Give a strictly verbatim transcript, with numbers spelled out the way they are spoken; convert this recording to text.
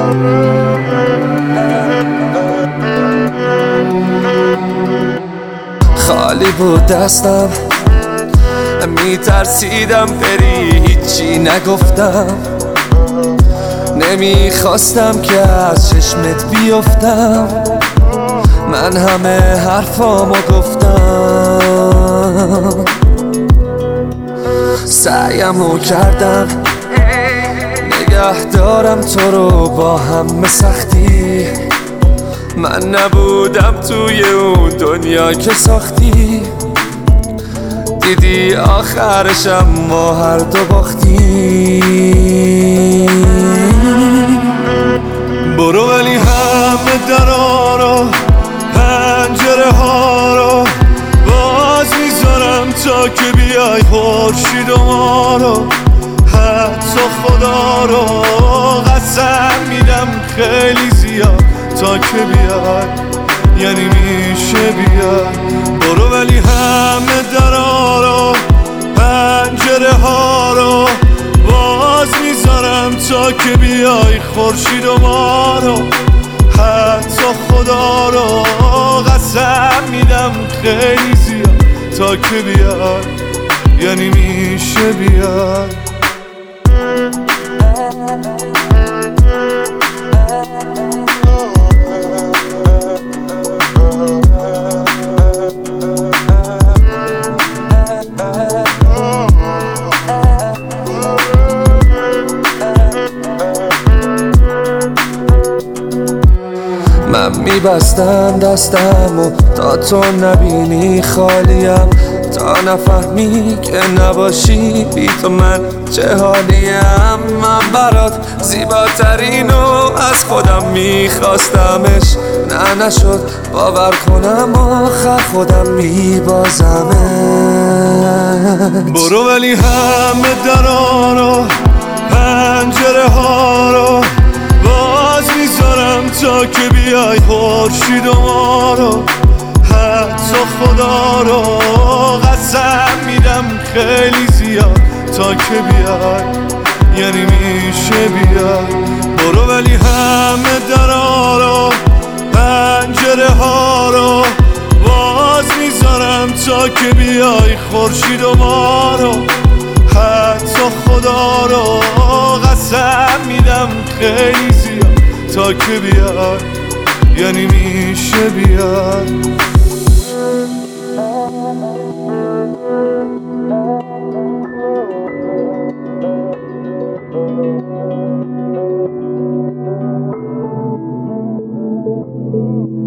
خالی بود دستم، میترسیدم بری، هیچی نگفتم. نمیخواستم که از چشمت بیفتم، من همه حرفامو گفتم. سعیمو کردم نگه دارم تو رو با همه سختی. من نبودم توی اون دنیا که ساختی. دیدی آخرشم ما هر دو باختی. برو ولی همه درا رو، پنجره ها رو باز میذارم تا که بیای خورشید و ما رو. حتی خدا رو قسم میدم خیلی زیاد تا که بیای، یعنی میشه بیای. برو ولی همه درا رو، پنجره ها رو باز میذارم تا که بیای خورشید و ما رو. حتی خدا رو قسم میدم خیلی زیاد تا که بیای، یعنی میشه بیای. من میبستم دستم و تا تو نبینی خالیم، تا نفهمی که نباشی بی تو من چه حالیم. من برات زیباترینو از خودم میخواستمش، نه نشد باور کنم آخر خودم میبازمش. برو ولی همه درا رو، پنجره ها رو باز میذارم تا که بیای خورشید و ما رو. حتی خدا رو قسم میدم خیلی زیاد تا که بیای، یعنی میشه بیای. برو ولی همه درا رو، پنجره ها رو باز میذارم تا که بیای خورشید و ما رو. حتی خدا رو قسم میدم خیلی زیاد تا که بیای، یعنی میشه بیای. Thank you.